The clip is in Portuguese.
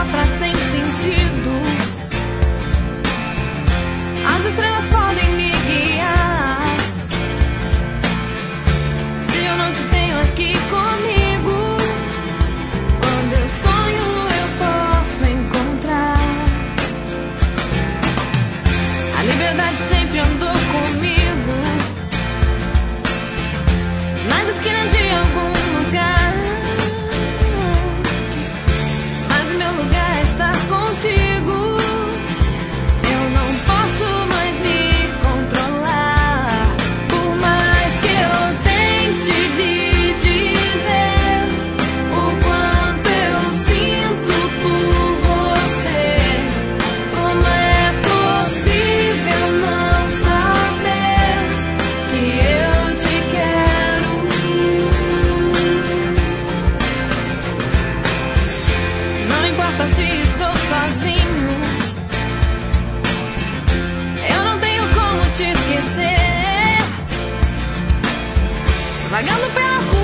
pra sem sentido. As estrelas podem me guiar. Se eu não te tenho aqui comigo, quando eu sonho eu posso encontrar. A liberdade sempre andou comigo, nas esquinas de algum lugar. Mas o meu lugar é estar contigo. Eu não posso mais me controlar. Por mais que eu tente lhe dizer o quanto eu sinto por você, como é possível não saber que eu te quero? Não importa se estou sozinho, eu não tenho como te esquecer. Vagando pelas ruas